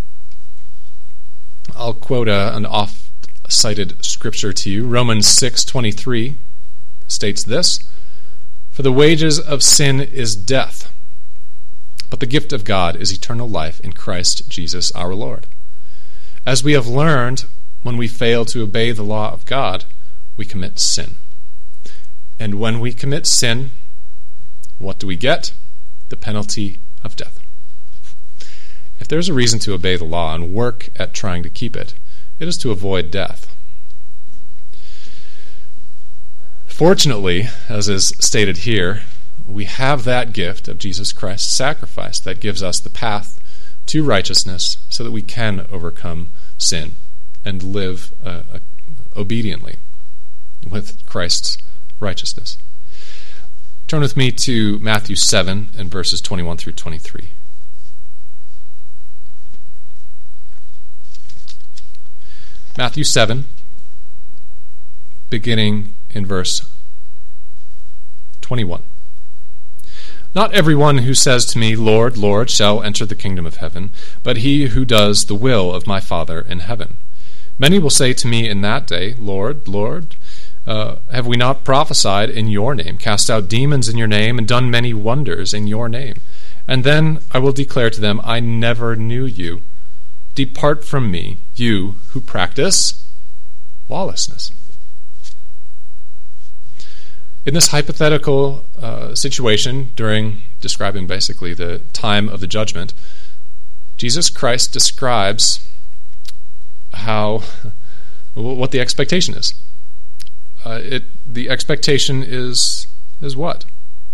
I'll quote a, an oft-cited scripture to you. Romans six twenty-three states this: "For the wages of sin is death, but the gift of God is eternal life in Christ Jesus our Lord." As we have learned, when we fail to obey the law of God, we commit sin. And when we commit sin, what do we get? The penalty of death. If there's a reason to obey the law and work at trying to keep it, it is to avoid death. Fortunately, as is stated here, we have that gift of Jesus Christ's sacrifice that gives us the path to righteousness so that we can overcome sin and live uh, uh, obediently with Christ's righteousness. Turn with me to Matthew seven and verses twenty-one through twenty-three. Matthew seven, beginning in verse twenty-one. "Not everyone who says to me, 'Lord, Lord,' shall enter the kingdom of heaven, but he who does the will of my Father in heaven. Many will say to me in that day, 'Lord, Lord, uh, have we not prophesied in your name, cast out demons in your name, and done many wonders in your name?' And then I will declare to them, 'I never knew you. Depart from me, you who practice lawlessness.'" In this hypothetical uh, situation, during describing basically the time of the judgment, Jesus Christ describes how what the expectation is. Uh, it the expectation is is what?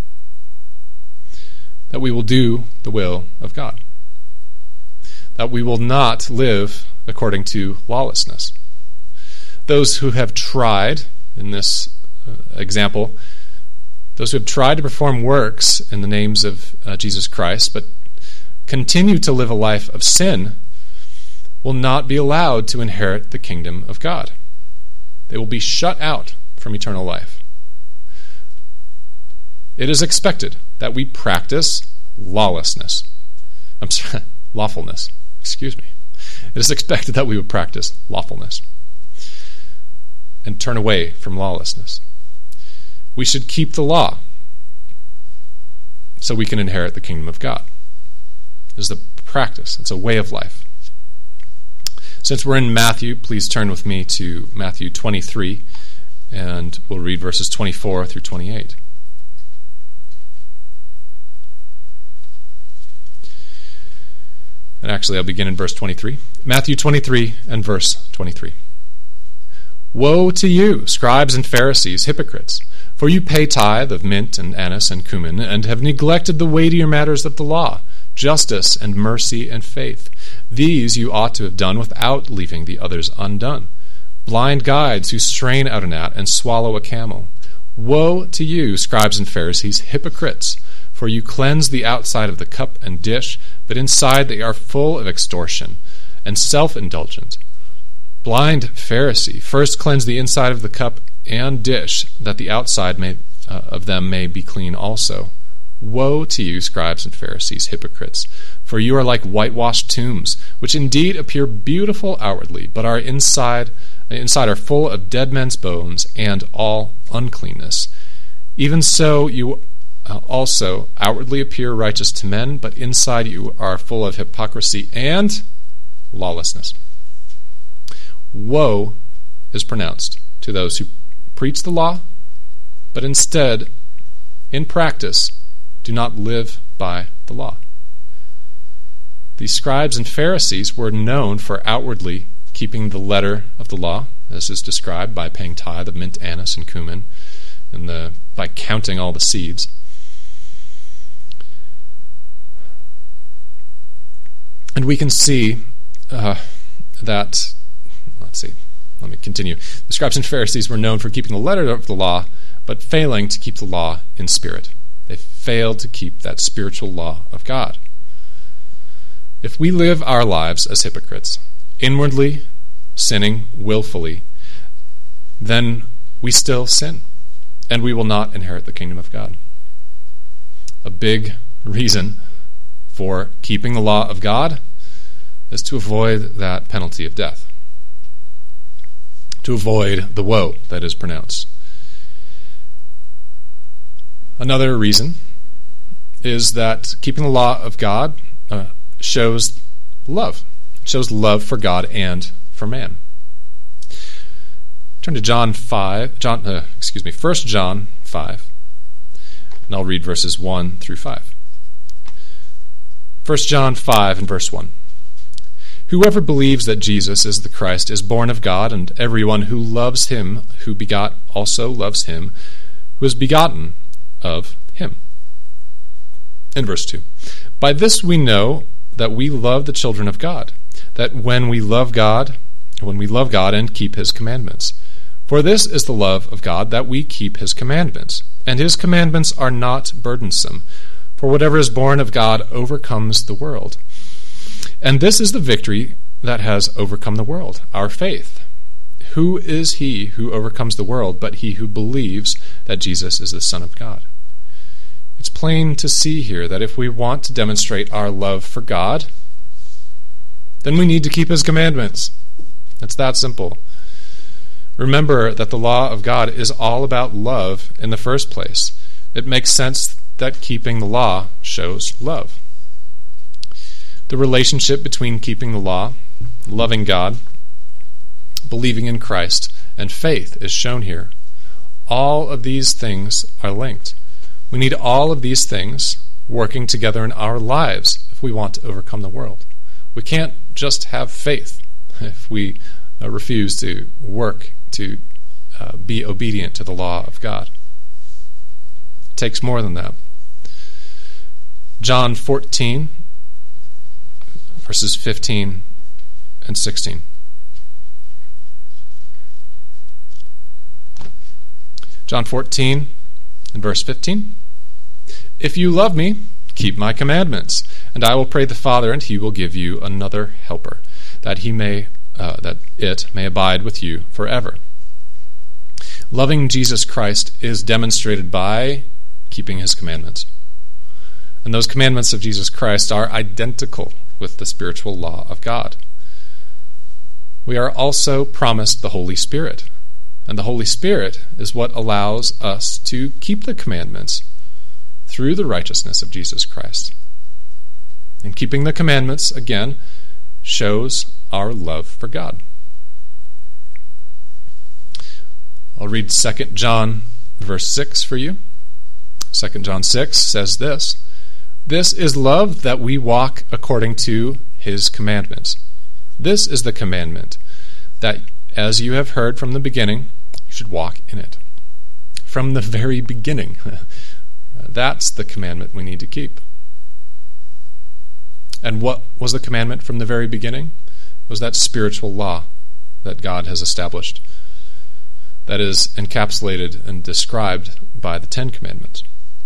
That we will do the will of God. That we will not live according to lawlessness. Those who have tried, in this uh, example, those who have tried to perform works in the names of uh, Jesus Christ, but continue to live a life of sin, will not be allowed to inherit the kingdom of God. They will be shut out from eternal life. It is expected that we practice lawlessness. I'm sorry, lawfulness. Excuse me. It is expected that we would practice lawfulness and turn away from lawlessness. We should keep the law so we can inherit the kingdom of God. It is the practice. It's a way of life. Since we're in Matthew, please turn with me to Matthew twenty-three, and we'll read verses twenty-four through twenty-eight. And actually, I'll begin in verse twenty-three. Matthew twenty-three and verse twenty-three. "Woe to you, scribes and Pharisees, hypocrites! For you pay tithe of mint and anise and cumin, and have neglected the weightier matters of the law, justice and mercy and faith. These you ought to have done without leaving the others undone. Blind guides who strain out a gnat and swallow a camel. Woe to you, scribes and Pharisees, hypocrites! For you cleanse the outside of the cup and dish, but inside they are full of extortion and self-indulgence. Blind Pharisee, first cleanse the inside of the cup and dish, that the outside may, uh, of them may be clean also. Woe to you, scribes and Pharisees, hypocrites, for you are like whitewashed tombs, which indeed appear beautiful outwardly, but are inside inside are full of dead men's bones and all uncleanness. Even so you also outwardly appear righteous to men, but inside you are full of hypocrisy and lawlessness. Woe is pronounced to those who preach the law, but instead, in practice, do not live by the law. The scribes and Pharisees were known for outwardly keeping the letter of the law, as is described by paying tithe of mint, anise, and cumin, and the, by counting all the seeds. And we can see uh, that, let's see, let me continue. The scribes and Pharisees were known for keeping the letter of the law, but failing to keep the law in spirit. They failed to keep that spiritual law of God. If we live our lives as hypocrites, inwardly sinning willfully, then we still sin, and we will not inherit the kingdom of God. A big reason for keeping the law of God is to avoid that penalty of death, to avoid the woe that is pronounced. Another reason is that keeping the law of God uh, shows love. It shows love for God and for man. Turn to John five, John, uh, excuse me, First John five, and I'll read verses one through five. First John five and verse one. Whoever believes that Jesus is the Christ is born of God, and everyone who loves him who begot also loves him who is begotten of him. In verse two. By this we know that we love the children of God, that when we love God, when we love God and keep his commandments. For this is the love of God, that we keep his commandments, and his commandments are not burdensome. For whatever is born of God overcomes the world. And this is the victory that has overcome the world, our faith. Who is he who overcomes the world but he who believes that Jesus is the Son of God? It's plain to see here that if we want to demonstrate our love for God, then we need to keep his commandments. It's that simple. Remember that the law of God is all about love in the first place. It makes sense that keeping the law shows love. The relationship between keeping the law, loving God, believing in Christ, and faith is shown here. All of these things are linked. We need all of these things working together in our lives if we want to overcome the world. We can't just have faith if we uh, refuse to work to uh, be obedient to the law of God. It takes more than that. John fourteen, verses fifteen and sixteen. John fourteen and verse fifteen. If you love me, keep my commandments, and I will pray the Father, and he will give you another helper, that he may, uh, that it may abide with you forever. Loving Jesus Christ is demonstrated by keeping his commandments. And those commandments of Jesus Christ are identical with the spiritual law of God. We are also promised the Holy Spirit, and the Holy Spirit is what allows us to keep the commandments through the righteousness of Jesus Christ. And keeping the commandments, again, shows our love for God. I'll read Second John verse six for you. Second John six says this: This is love, that we walk according to his commandments. This is the commandment, that as you have heard from the beginning, you should walk in it. From the very beginning. That's the commandment we need to keep. And what was the commandment from the very beginning? It was that spiritual law that God has established, that is encapsulated and described by the Ten Commandments.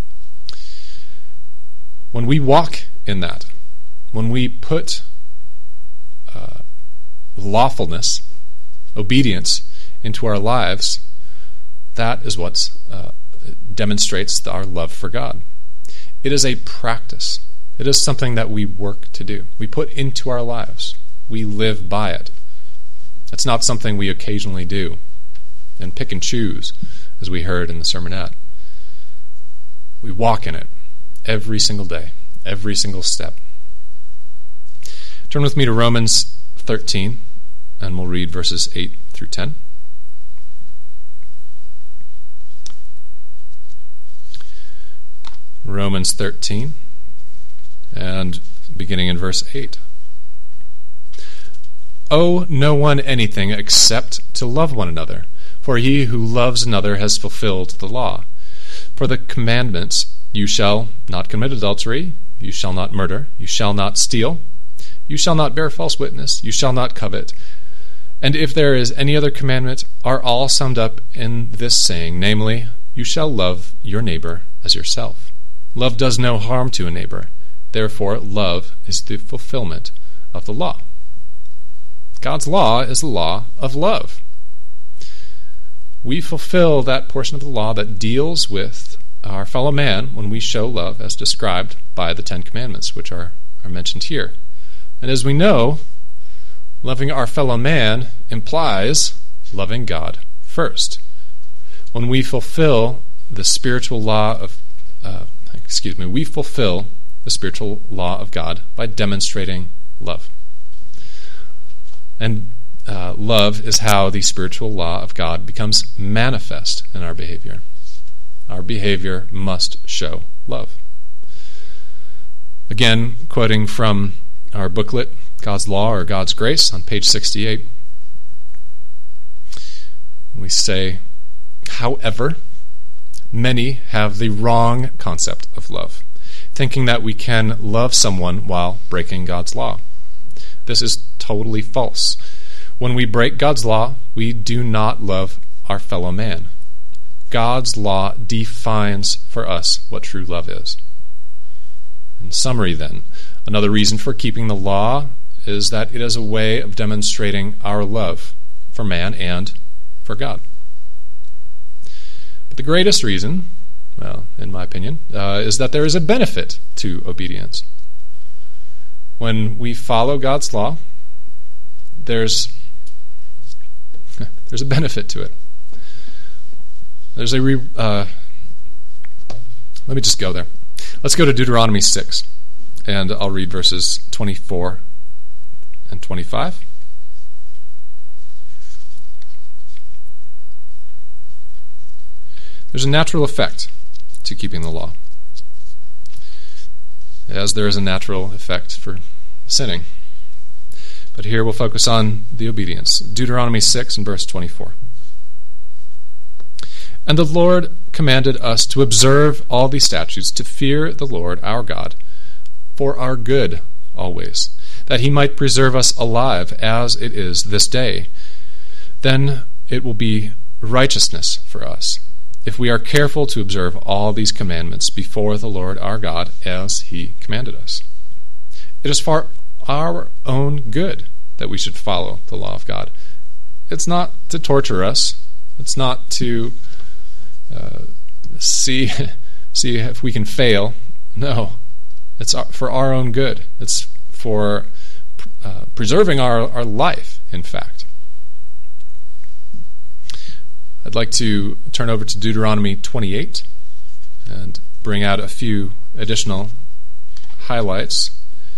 When we walk in that, when we put uh, lawfulness, obedience into our lives, that is what uh, demonstrates our love for God. It is a practice. It is something that we work to do. We put into our lives. We live by it. It's not something we occasionally do and pick and choose, as we heard in the sermonette. We walk in it every single day, every single step. Turn with me to Romans thirteen, and we'll read verses eight through ten. Romans thirteen, and beginning in verse eight. Owe no one anything except to love one another, for he who loves another has fulfilled the law. For the commandments, you shall not commit adultery, you shall not murder, you shall not steal, you shall not bear false witness, you shall not covet. And if there is any other commandment, are all summed up in this saying, namely, you shall love your neighbor as yourself. Love does no harm to a neighbor. Therefore, love is the fulfillment of the law. God's law is the law of love. We fulfill that portion of the law that deals with our fellow man when we show love as described by the Ten Commandments, which are, are mentioned here. And as we know, loving our fellow man implies loving God first. When we fulfill the spiritual law of, uh, excuse me, we fulfill the spiritual law of God by demonstrating love. And uh, love is how the spiritual law of God becomes manifest in our behavior. Our behavior must show love. Again, quoting from our booklet, God's Law or God's Grace, on page sixty-eight, we say, however, many have the wrong concept of love, thinking that we can love someone while breaking God's law. This is totally false. When we break God's law, we do not love our fellow man. God's law defines for us what true love is. In summary, then, another reason for keeping the law is that it is a way of demonstrating our love for man and for God. But the greatest reason, well, in my opinion, uh, is that there is a benefit to obedience. When we follow God's law, there's there's a benefit to it. There's a re, uh, let me just go there. Let's go to Deuteronomy six, and I'll read verses twenty-four and twenty-five. There's a natural effect to keeping the law, as there is a natural effect for sinning. But here we'll focus on the obedience. Deuteronomy six and verse twenty-four. And the Lord commanded us to observe all these statutes, to fear the Lord our God, for our good always, that he might preserve us alive as it is this day. Then it will be righteousness for us, if we are careful to observe all these commandments before the Lord our God as he commanded us. It is for our own good that we should follow the law of God. It's not to torture us. It's not to uh, see see if we can fail. No, it's for our own good. It's for uh, preserving our, our life, in fact. I'd like to turn over to Deuteronomy twenty-eight and bring out a few additional highlights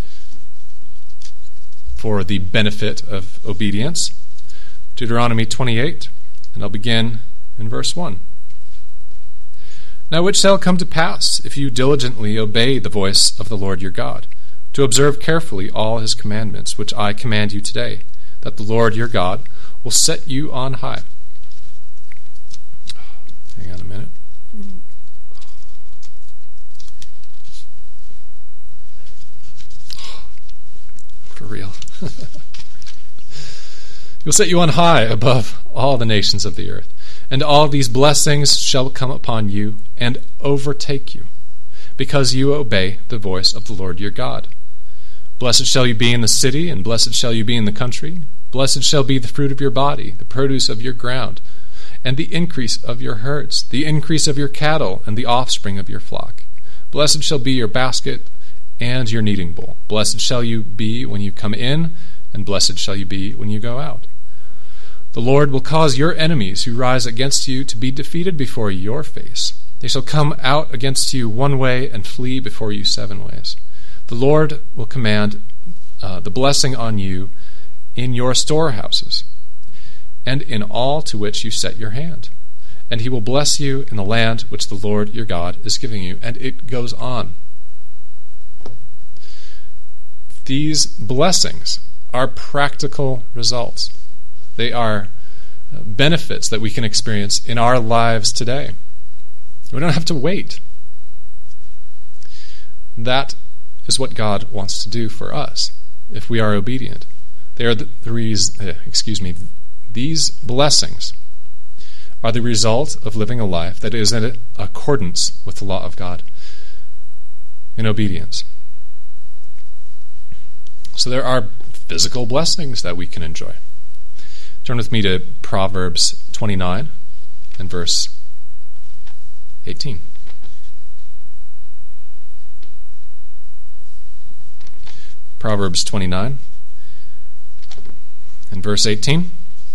for the benefit of obedience. Deuteronomy twenty-eight, and I'll begin in verse one. Now which shall come to pass, if you diligently obey the voice of the Lord your God, to observe carefully all his commandments, which I command you today, that the Lord your God will set you on high. Hang on a minute. For real. He'll set you on high above all the nations of the earth, and all these blessings shall come upon you and overtake you, because you obey the voice of the Lord your God. Blessed shall you be in the city, and blessed shall you be in the country. Blessed shall be the fruit of your body, the produce of your ground, and the increase of your herds, the increase of your cattle, and the offspring of your flock. Blessed shall be your basket and your kneading bowl. Blessed shall you be when you come in, and blessed shall you be when you go out. The Lord will cause your enemies who rise against you to be defeated before your face. They shall come out against you one way and flee before you seven ways. The Lord will command uh, the blessing on you in your storehouses and in all to which you set your hand. And he will bless you in the land which the Lord your God is giving you. And it goes on. These blessings are practical results. They are benefits that we can experience in our lives today. We don't have to wait. That is what God wants to do for us if we are obedient. They are the, the reason, excuse me, these blessings are the result of living a life that is in accordance with the law of God in obedience. So there are physical blessings that we can enjoy. Turn with me to Proverbs twenty-nine and verse eighteen. Proverbs twenty-nine and verse eighteen.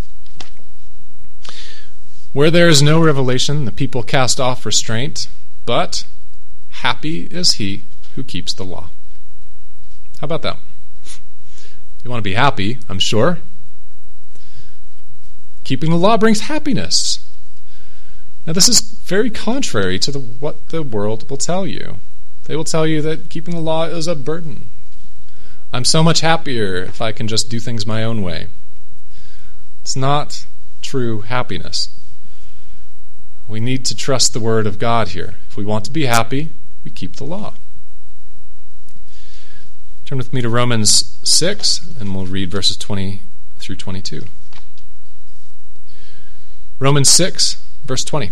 Where there is no revelation, the people cast off restraint, but happy is he who keeps the law. How about that? You want to be happy, I'm sure. Keeping the law brings happiness. Now, this is very contrary to the, what the world will tell you. They will tell you that keeping the law is a burden. I'm so much happier if I can just do things my own way. It's not true happiness. We need to trust the word of God here. If we want to be happy, we keep the law. Turn with me to Romans six, and we'll read verses twenty through twenty-two. Romans six, verse twenty.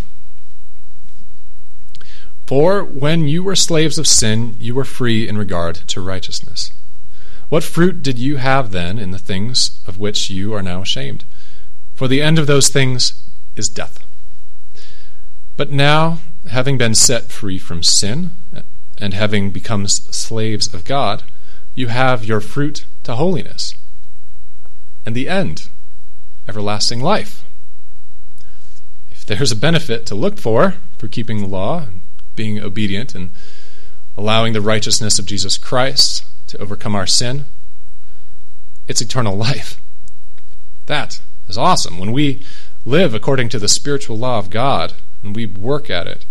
For when you were slaves of sin, you were free in regard to righteousness. What fruit did you have then in the things of which you are now ashamed? For the end of those things is death. But now, having been set free from sin, and having become slaves of God, you have your fruit to holiness, and the end, everlasting life. If there's a benefit to look for for keeping the law, and being obedient, and allowing the righteousness of Jesus Christ to overcome our sin, it's eternal life. That is awesome. When we live according to the spiritual law of God, and we work at it,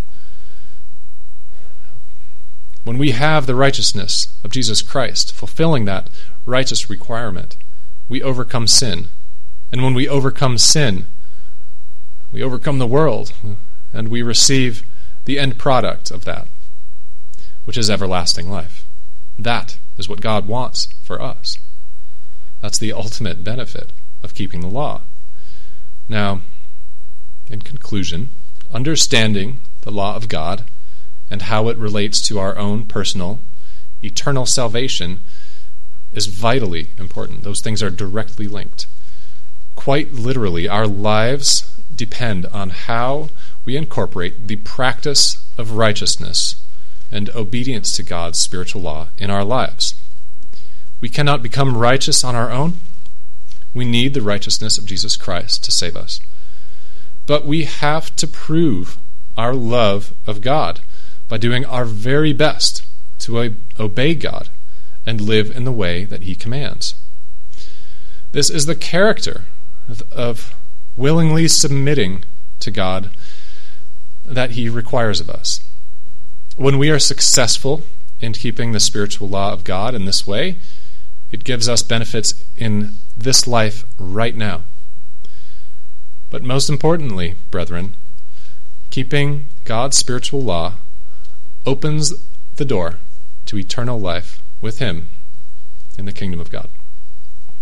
when we have the righteousness of Jesus Christ, fulfilling that righteous requirement, we overcome sin. And when we overcome sin, we overcome the world, and we receive the end product of that, which is everlasting life. That is what God wants for us. That's the ultimate benefit of keeping the law. Now, in conclusion, understanding the law of God and how it relates to our own personal, eternal salvation is vitally important. Those things are directly linked. Quite literally, our lives depend on how we incorporate the practice of righteousness and obedience to God's spiritual law in our lives. We cannot become righteous on our own. We need the righteousness of Jesus Christ to save us. But we have to prove our love of God by doing our very best to obey God and live in the way that He commands. This is the character of, of willingly submitting to God that He requires of us. When we are successful in keeping the spiritual law of God in this way, it gives us benefits in this life right now. But most importantly, brethren, keeping God's spiritual law opens the door to eternal life with Him in the kingdom of God.